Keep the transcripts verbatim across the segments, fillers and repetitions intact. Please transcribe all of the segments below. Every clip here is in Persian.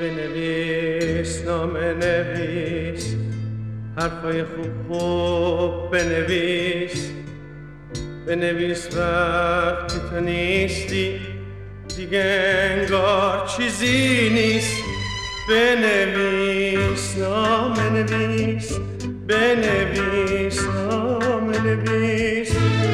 بنویس نامه نویس، حرفای خوب خوب بنویس، بنویس وقتی تو نیستی دیگه انگار چیزی نیست. بنویس نامه نویس، بنویس نامه نویس.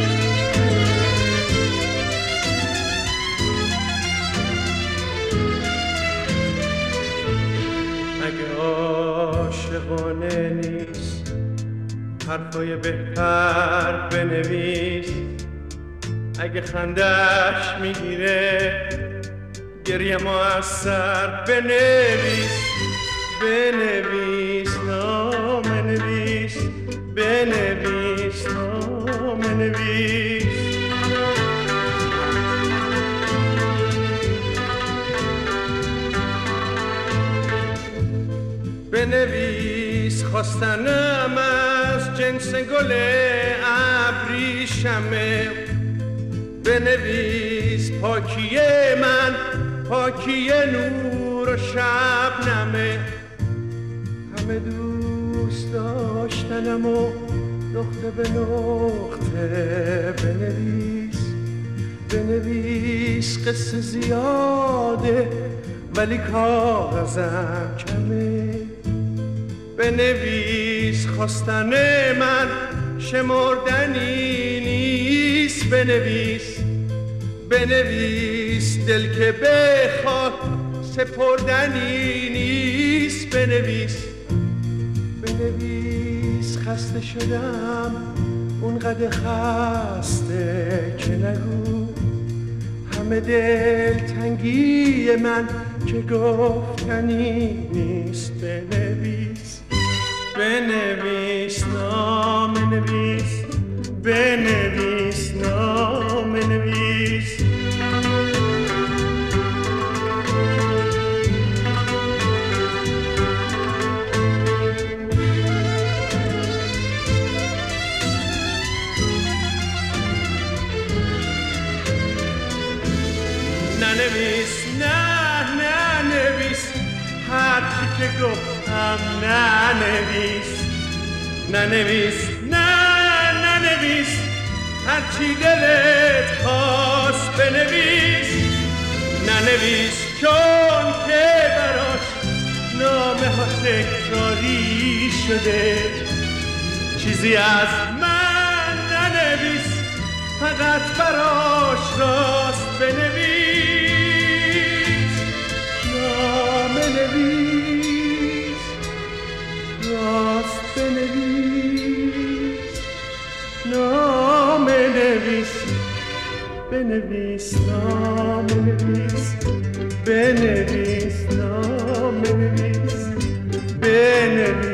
اگه عاشقانه نیست حرفای بهتر بنویس، اگه خندش میگیره گریه موثر بنویس. بنویس نامه نویس، بنویس نامه نویس. بنویس خواستنم از جنس گل ابریشمه، بنویس پاکی من پاکی نور و شبنمه، همه دوست داشتنم و نقطه به نقطه. بنویس بنویس قصه زیاده ولی کاغذم کمه، بنویس خواستن من شمردنی نیست. بنویس بنویس دل که بخواد سپردنی نیست. بنویس بنویس خسته شدم اونقدر خسته که نگو، همه دل تنگی من که گفتنی نیست. بنویس بنویس نامه نویس، بنویس نامه نویس. ننویس نه ننویس هرچی که گفتم، ننویس ننویس نه ننویس هرچی دلت خواست. بنویس ننویس چون که براش نامه ها تکراری شده، چیزی از من ننویس فقط براش راست. بنویس نامه نویس، راست بنویس نامه نویس. بنویس نامه نویس، بنویس نامه نویس، بنویس